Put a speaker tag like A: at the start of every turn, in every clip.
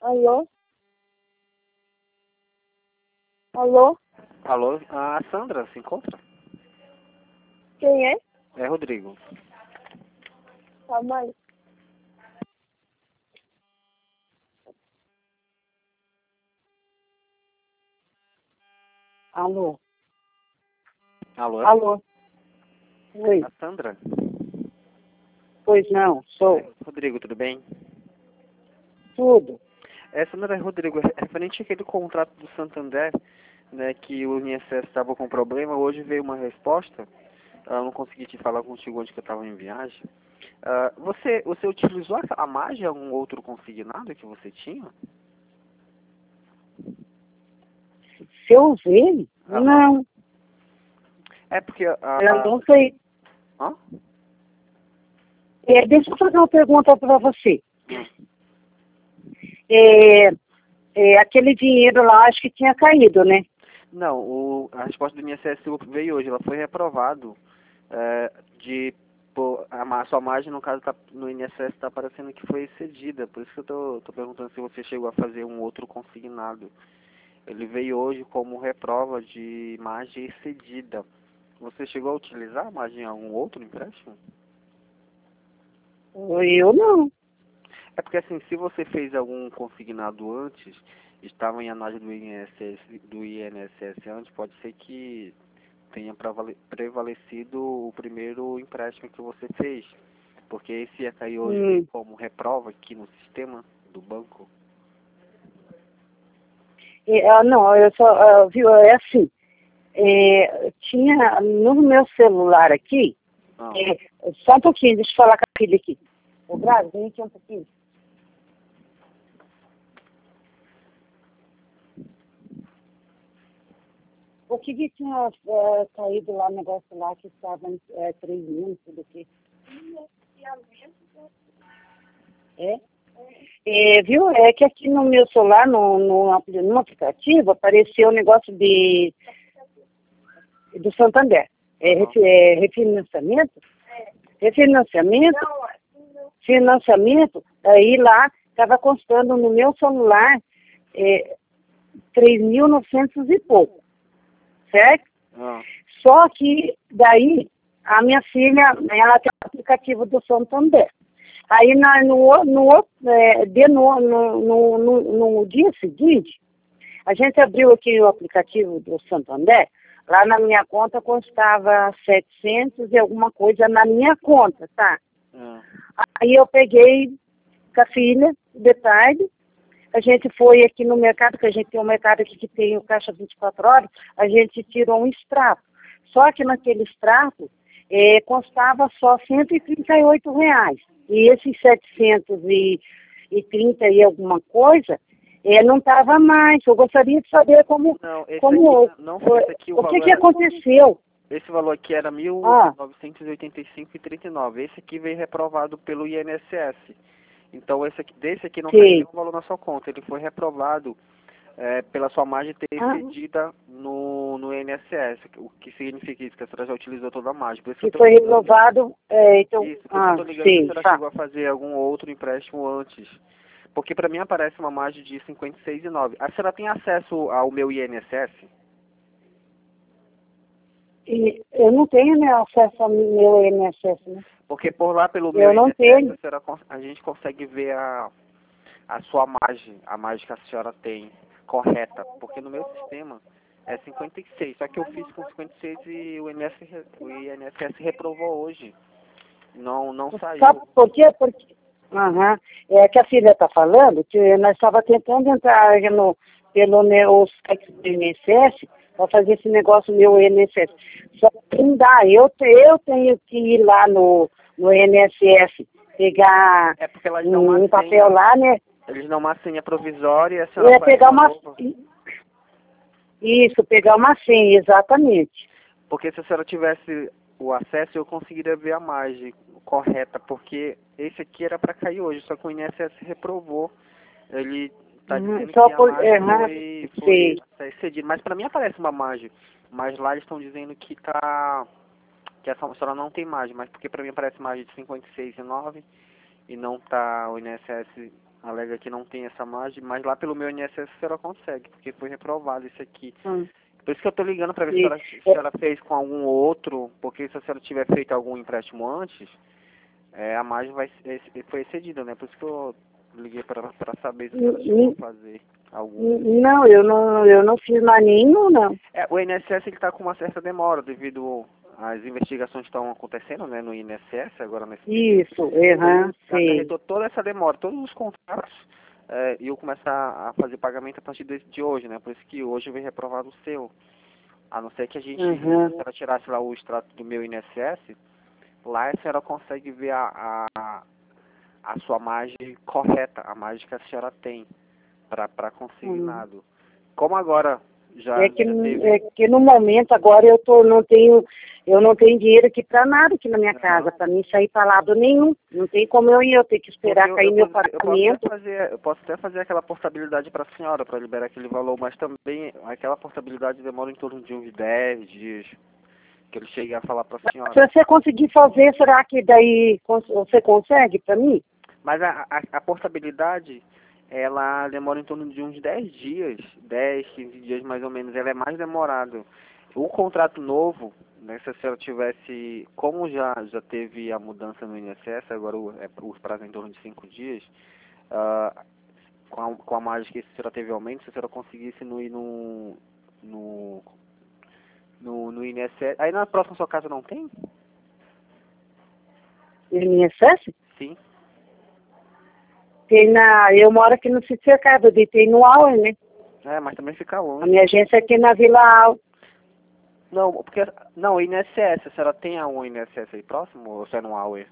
A: Alô? Alô?
B: Alô, a Sandra se encontra?
A: Quem é?
B: É Rodrigo.
A: Calma aí. Alô?
B: Alô?
A: Alô? Oi.
B: A Sandra?
A: Pois não, sou.
B: Rodrigo, tudo bem?
A: Tudo.
B: Sandra, Rodrigo, referente àquele contrato do Santander, né, que o INSS estava com problema, hoje veio uma resposta. Eu não consegui te falar contigo onde que eu estava em viagem. Você utilizou a margem, algum outro consignado que você tinha?
A: Se eu usei? Não.
B: É porque
A: Eu não sei.
B: Hã?
A: Deixa eu fazer uma pergunta para você.
B: Hum.
A: Aquele dinheiro lá, acho que tinha caído, né?
B: Não, a resposta do INSS veio hoje, ela foi reprovado. A sua margem, no caso, no INSS está parecendo que foi excedida, por isso que eu tô perguntando se você chegou a fazer um outro consignado. Ele veio hoje como reprova de margem excedida. Você chegou a utilizar a margem em algum outro empréstimo?
A: Eu não.
B: É porque assim, se você fez algum consignado antes, estava em análise do INSS antes, pode ser que tenha prevalecido o primeiro empréstimo que você fez, porque esse ia cair hoje como reprova aqui no sistema do banco.
A: Não, eu só, viu, é assim, tinha no meu celular aqui, só um pouquinho, deixa eu falar com a filha aqui. Ô, Braga, vem aqui um pouquinho. O que tinha caído lá no negócio lá que estava 3 mil, tudo aqui? Viu? É que aqui no meu celular, no aplicativo, apareceu o negócio do Santander. Refinanciamento? Refinanciamento? Financiamento, aí lá estava constando no meu celular 3.900 e pouco, certo? Só que daí a minha filha, ela tem o aplicativo do Santander. Aí no dia seguinte, a gente abriu aqui o aplicativo do Santander, lá na minha conta constava 700 e alguma coisa na minha conta, tá? Aí eu peguei com a filha, de tarde, a gente foi aqui no mercado, que a gente tem um mercado aqui que tem o caixa 24 horas, a gente tirou um extrato. Só que naquele extrato constava só R$ 138. E esses 730 e alguma coisa, não estava mais. Eu gostaria de saber o que aconteceu.
B: Esse valor aqui era 1.985,39. Esse aqui veio reprovado pelo INSS. Então desse aqui não tem nenhum valor na sua conta. Ele foi reprovado pela sua margem ter excedida no INSS. O que significa isso? Que a senhora já utilizou toda a margem. Por isso que
A: foi reprovado, então...
B: Isso, por isso que eu estou ligando se a senhora chegou a fazer algum outro empréstimo antes. Porque para mim aparece uma margem de 56,9. A senhora tem acesso ao meu INSS?
A: Eu não tenho acesso ao meu INSS, né?
B: Porque por lá pelo meu INSS, a gente consegue ver a sua margem, a margem que a senhora tem correta. Porque no meu sistema é 56. Só que eu fiz com 56 e o INSS reprovou hoje. Não saiu.
A: Sabe por quê? Porque é que a filha está falando que nós estávamos tentando entrar pelo site do INSS para fazer esse negócio meu INSS. Só que não dá. Eu tenho que ir lá no INSS, pegar um papel lá, né?
B: Eles dão uma senha provisória e a senhora vai
A: pegar uma Isso, pegar uma senha, exatamente.
B: Porque se a senhora tivesse o acesso, eu conseguiria ver a margem correta, porque esse aqui era para cair hoje, só que o INSS reprovou. Ele está dizendo que a margem foi excedida. Mas para mim aparece uma margem. Mas lá eles estão dizendo que a senhora não tem margem, mas porque para mim aparece margem de 56,9 e não tá, o INSS alega que não tem essa margem, mas lá pelo meu INSS a senhora consegue, porque foi reprovado isso aqui. Por isso que eu estou ligando para ver se a senhora fez com algum outro, porque se a senhora tiver feito algum empréstimo antes, a margem foi excedida, né? Por isso que eu liguei para saber se a senhora chegou a fazer algum.
A: Não, eu não fiz mais nenhum, não.
B: O INSS está com uma certa demora devido às investigações que estão acontecendo, né, no INSS agora nesse período.
A: Isso, sim.
B: Toda essa demora, todos os contratos, e eu começar a fazer pagamento a partir de hoje, né? Por isso que hoje veio reprovado o seu. A não ser que a gente, se a senhora tirasse lá o extrato do meu INSS, lá a senhora consegue ver a sua margem correta, a margem que a senhora tem para consignado. Como agora já teve...
A: É que no momento agora não tenho dinheiro aqui para nada aqui na minha casa, para mim sair para lado nenhum. Não tem como eu ter que esperar cair meu pagamento.
B: Eu posso até fazer aquela portabilidade para a senhora, para liberar aquele valor, mas também aquela portabilidade demora em torno de uns 10 dias, que ele chegue a falar para a senhora.
A: Se você conseguir fazer, será que daí você consegue para mim?
B: Mas a portabilidade, ela demora em torno de uns 10 dias, 10, 15 dias mais ou menos, ela é mais demorado. O contrato novo, né, se a senhora tivesse, como já teve a mudança no INSS, agora os prazos em torno de 5 dias, com a margem que a senhora teve aumento, se a senhora conseguisse no INSS, aí na próxima sua casa não tem?
A: INSS?
B: Sim.
A: Eu moro aqui no Sítio Cercado, eu deitei no Auer, né?
B: Mas também fica longe.
A: A minha agência é aqui na Vila Auer.
B: Não, o INSS, a senhora tem um INSS aí próximo ou só é no Auer?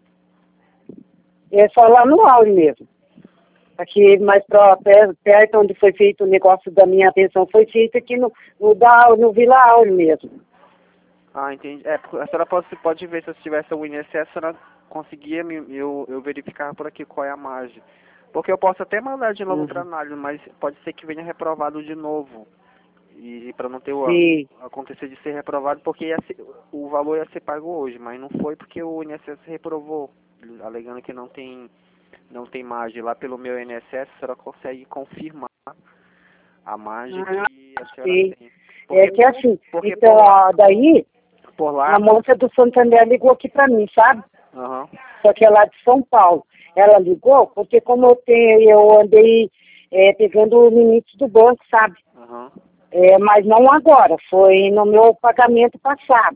A: É só lá no Auer mesmo. Aqui mais perto onde foi feito o negócio da minha pensão, foi feito aqui no Vila Auer mesmo.
B: Entendi. A senhora pode ver se tivesse o INSS, a senhora conseguia eu verificar por aqui qual é a margem. Porque eu posso até mandar de novo para análise, mas pode ser que venha reprovado de novo. E para não ter acontecer de ser reprovado, porque o valor ia ser pago hoje, mas não foi porque o INSS reprovou, alegando que não tem margem. Lá pelo meu INSS, a senhora consegue confirmar a margem que a senhora tem.
A: É que assim, então daí
B: por lá,
A: a moça do Santander ligou aqui para mim, sabe? Só que é lá de São Paulo. Ela ligou porque como eu andei pegando o limite do banco, sabe? Mas não agora, foi no meu pagamento passado.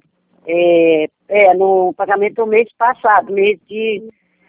A: No pagamento do mês passado, nesse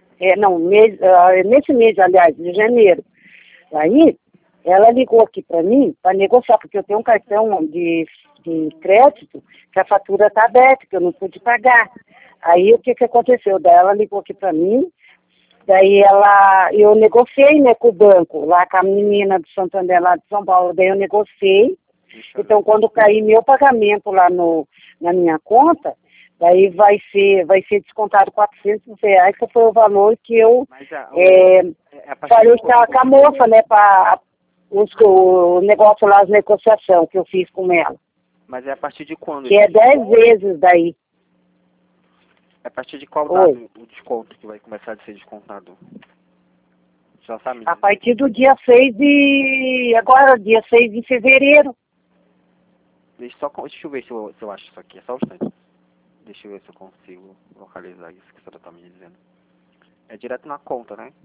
A: mês, aliás, de janeiro. Aí, ela ligou aqui para mim para negociar, porque eu tenho um cartão de crédito que a fatura está aberta, que eu não pude pagar. Aí, o que aconteceu? Daí ela ligou aqui para mim, daí eu negociei, né, com o banco, lá com a menina do Santander, lá de São Paulo, daí eu negociei. Então, quando cair meu pagamento lá na minha conta, daí vai ser descontado R$400, que foi o valor que eu falei com a moça, né, para o negócio lá, as negociações que eu fiz com ela.
B: Mas é a partir de quando?
A: Que é 10 vezes daí.
B: É a partir de qual data o desconto que vai começar a ser descontado? Já sabe?
A: A partir do dia 6 dia 6 de fevereiro.
B: Deixa eu ver se eu acho isso aqui, é só um instante. Deixa eu ver se eu consigo localizar isso que a senhora está me dizendo. É direto na conta, né?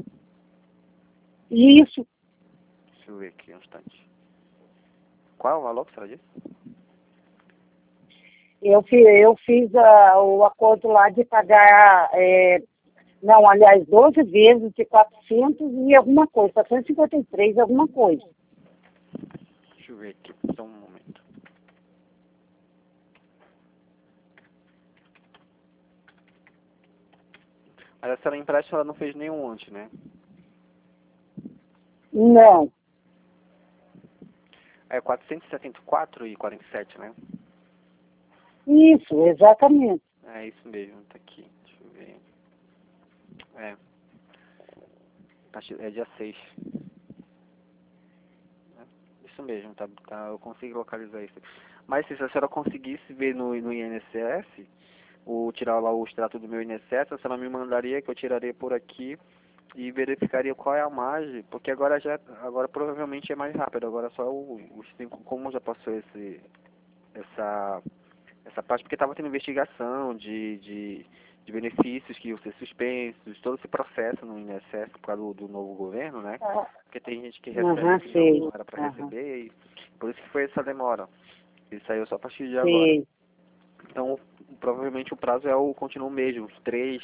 A: Isso.
B: Deixa eu ver aqui um instante. Qual é o valor que a senhora disse?
A: Eu fiz o acordo lá de pagar, 12 vezes de 400 e alguma coisa, 453 alguma coisa.
B: Deixa eu ver aqui, só um momento. Mas a senhora empréstimo ela não fez nenhum antes, né?
A: Não.
B: É 474,47, né?
A: Isso, exatamente.
B: É isso mesmo, tá aqui. Deixa eu ver. É dia 6. Isso mesmo, tá, eu consigo localizar isso. Mas se a senhora conseguisse ver no INSS, tirar lá o extrato do meu INSS, a senhora me mandaria, que eu tiraria por aqui e verificaria qual é a margem, porque agora provavelmente é mais rápido, agora só os 5, como já passou essa parte, porque estava tendo investigação de benefícios que iam ser suspensos, todo esse processo no INSS por causa do novo governo, né? Porque tem gente que recebe que não era para receber, e por isso que foi essa demora. Isso saiu só a partir de agora. Então, provavelmente o prazo continua o mesmo, uns 3,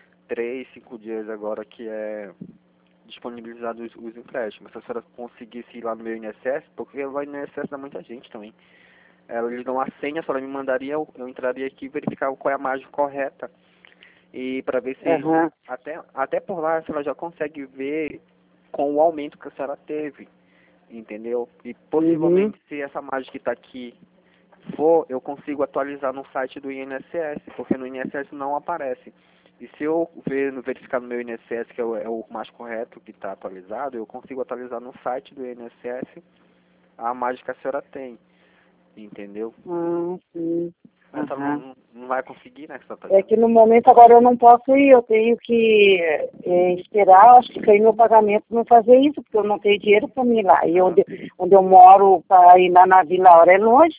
B: 5 dias agora que é disponibilizado os empréstimos. Se a senhora conseguisse ir lá no meu INSS, porque lá no INSS dá muita gente também. Eles dão a senha, a senhora me mandaria, eu entraria aqui e verificar qual é a margem correta. E para ver se até por lá a senhora já consegue ver com o aumento que a senhora teve, entendeu? E possivelmente se essa margem que está aqui eu consigo atualizar no site do INSS, porque no INSS não aparece. E se eu verificar no meu INSS, que é o mais correto, que está atualizado, eu consigo atualizar no site do INSS a margem que a senhora tem, entendeu?
A: Sim.
B: Mas não vai conseguir, né?
A: É que no momento agora eu não posso ir, eu tenho que esperar, acho que cair meu pagamento não fazer isso, porque eu não tenho dinheiro para mim ir lá. E onde eu moro, para ir lá na Vila Hora é longe.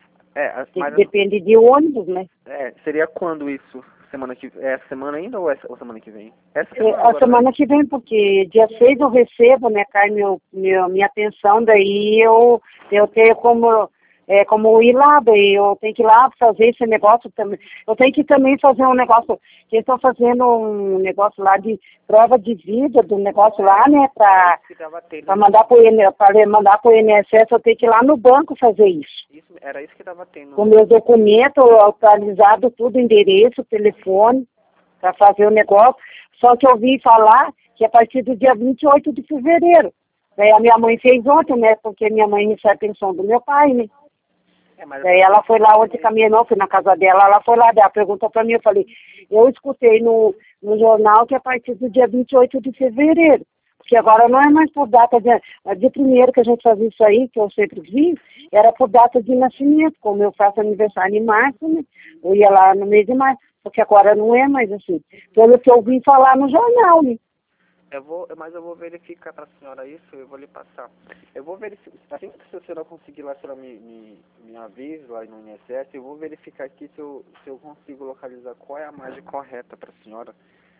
A: Depende de ônibus, né?
B: Seria quando isso? Essa semana ainda ou semana que vem?
A: A semana que vem, porque dia 6 eu recebo, né, cai minha pensão, daí eu tenho como ir lá, daí eu tenho que ir lá fazer esse negócio também. Eu tenho que também fazer um negócio, que eles estão fazendo um negócio lá de prova de vida, do negócio lá, né, para mandar para o INSS, eu tenho que ir lá no banco fazer isso.
B: Era isso que estava tendo.
A: Com meus documentos atualizados, tudo, endereço, telefone, para fazer o negócio. Só que eu vi falar que a partir do dia 28 de fevereiro. Daí a minha mãe fez ontem, né, porque minha mãe recebe a pensão do meu pai, né. Daí ela foi lá ontem com a minha irmã, fui na casa dela, ela foi lá, daí ela perguntou para mim, eu falei, eu escutei no jornal que é a partir do dia 28 de fevereiro, porque agora não é mais por data de primeiro que a gente fazia isso aí, que eu sempre vi, era por data de nascimento, como eu faço aniversário em março, né, eu ia lá no mês de março, porque agora não é mais assim, pelo que eu vi falar no jornal, né.
B: Mas eu vou verificar para a senhora isso, eu vou lhe passar. Eu vou verificar, assim que a senhora conseguir lá, a senhora me avisa lá no INSS, eu vou verificar aqui se eu consigo localizar qual é a margem correta para a senhora.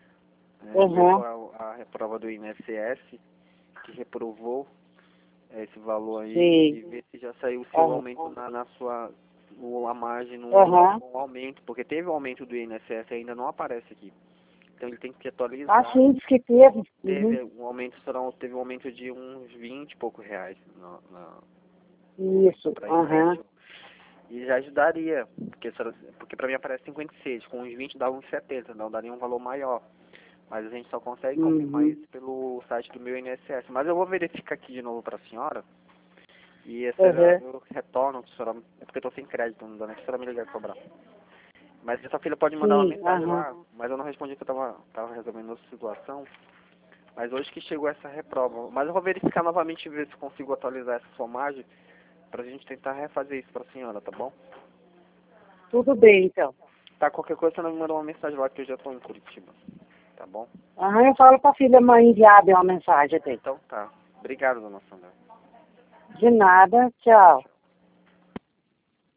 B: A reprova do INSS, que reprovou esse valor aí, e ver se já saiu o seu aumento a margem no aumento, porque teve o aumento do INSS, ainda não aparece aqui. Então ele tem que atualizar.
A: Sim, diz que teve.
B: Teve um aumento de uns 20 e poucos reais.
A: Isso,
B: E já ajudaria, porque para mim aparece 56, com uns 20 dá uns 70, não daria um valor maior. Mas a gente só consegue confirmar isso pelo site do meu INSS. Mas eu vou verificar aqui de novo para a senhora. E eu retorno, senhora, é porque eu estou sem crédito, não dá nem para a senhora me ligar e cobrar. Mas essa filha pode mandar uma mensagem lá, mas eu não respondi porque eu estava resolvendo outra situação. Mas hoje que chegou essa reprova. Mas eu vou verificar novamente e ver se consigo atualizar essa somagem pra gente tentar refazer isso pra senhora, tá bom?
A: Tudo bem, então.
B: Tá, qualquer coisa você não me mandou uma mensagem lá que eu já estou em Curitiba, tá bom?
A: Eu falo pra filha enviar uma mensagem até.
B: Então tá. Obrigado, dona Sandra.
A: De nada, tchau.